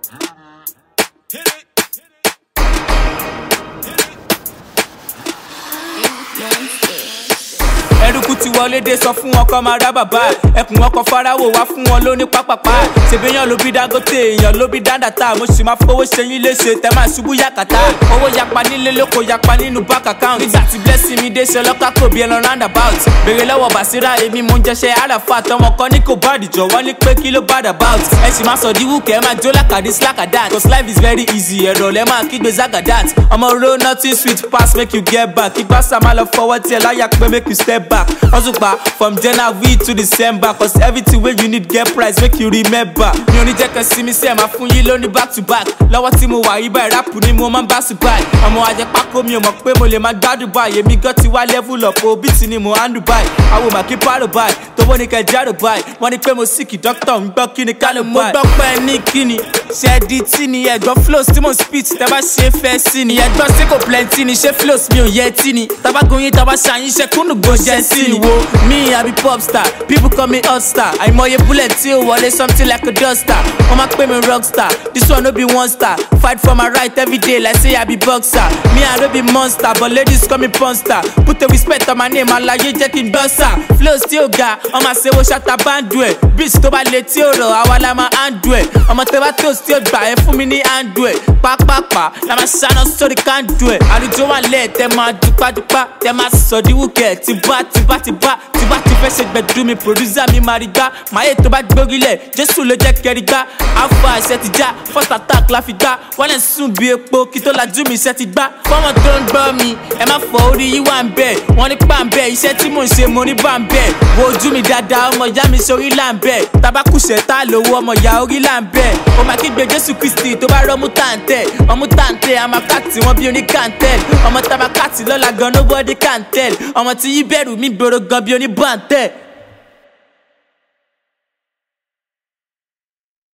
Eruku ti wọlé dé sọ fún wọn kọ́ máa rá bàbá ẹkùn wọn kọ farawo wá fún wọn lóní pápápá ṣèbéyàn ló bí Dangote èèyàn ló bí dáńdàtà mo sì máa fowó ṣe yín léṣe tẹ máa ṣubú yàkàtà owó yapa nílé lóko yapa nínú bank account nígbà tí blessing mi dé ṣe ọlọ́kà kò bí ẹran roundabout béèrè lọ́wọ́ Basira èmi mo ń jẹṣẹ́ àràfà tọmọ kan ní kò bá àdìjọ wọ́n ní pé kí ló bad about ẹ sì máa sọ díwù kẹ́ ẹ máa jó lákàdé slakadat cause life is very easy ẹ̀rọ lẹ́ máa kígbe zagadat ọmọ ro nothing sweet pass make you get back kígbà sá máa lọ fọwọ́ tiẹ̀ láyà pé make you step back Ozupa from January to December cause everything wey you need get price make you remember mi ò ní jẹ́ kan sí mi sẹ́ẹ̀ máa fún yín lóní back to back lọ́wọ́ tí mo wà yí báyìí rápù ni mo máa ń bá sùn báyìí ọmọ ajẹ́pákó mi ò mọ̀ pé mo lè máa gbádùn báyìí èmi gan ti wá level up o bíìtì ni mo handle báyìí àwọn màkì pàrọ̀ báyìí tówó ní kẹjá rò báyìí wọ́n ní pé mo síkì dókítà ń gbọ́ kí ni ká ló báyìí. mo gbọ́ pé ní kíni ṣẹ́ẹ̀dì tí ni ẹ̀gbọ́n flows tí mo speech tẹ́ bá ṣe fẹ́ sí ni ẹ̀gbọ́n sí kò plenty ni ṣé flows mi ò yẹ tí ni tabagun yín tàbá ṣàyín ṣe kúnnù gbòjẹ́ sí ni wo me I be pop star people call me hot star àìmọye bullet tí ó wọlé something like a duster wọ́n máa pè mí rock star this one no be one star fight for my right every day like say I be boxer me I no be monster but ladies call me porn star put a respect on my name alaye jẹ́ kí n gbọ́sà flows tí ó ga ọmọ àṣewó ṣàtà báńdù ẹ̀ beats tó bá lè tí ó rọ̀ àwa la máa handle ẹ̀ ọmọ tẹ́ bá toast tí ó gbà ẹ́ fún mi ní handle ẹ̀ pápápá la máa ṣáná sórí kándù ẹ̀ àlùjọ wà lẹ́ẹ̀ tẹ́ máa dúpádúpá tẹ́ máa sọ̀díwùkẹ́ tìbá ti fẹ́ ṣe gbẹ̀dú mi producer mi máa rí gbá máyé tó bá gbórílẹ̀ Jésù ló jẹ́ kẹrí gbá alpha iṣẹ́ ti já first attack la fi gbá wọ́n lè sùn bí epo kí tó lajú mi iṣẹ́ ti gbá fọ́mọ tó ń gbọ́ mi ẹ má fọ orí yí wà ń bẹ̀ wọ́n ní pa ń bẹ̀ iṣẹ́ tí mò ń ṣe mo ní bá ń bẹ̀ wo ojú mi dáadáa ọmọ ìyá mi sórí là ń bẹ̀ tabakùsẹ̀ tá lówó ọmọ ìyá orí là ń bẹ̀ ó máa kígbe Jésù Kristi tó bá rọ́mú tàǹtẹ̀ ọmú tàǹtẹ̀ àmàkàtì wọn bí oníkàǹtẹ̀l ọmọ tabakàtì lọ́la gan nobody can tell ọmọ tí yí bẹ̀rù mi gbòòrò gan bí oníbàǹtẹ̀.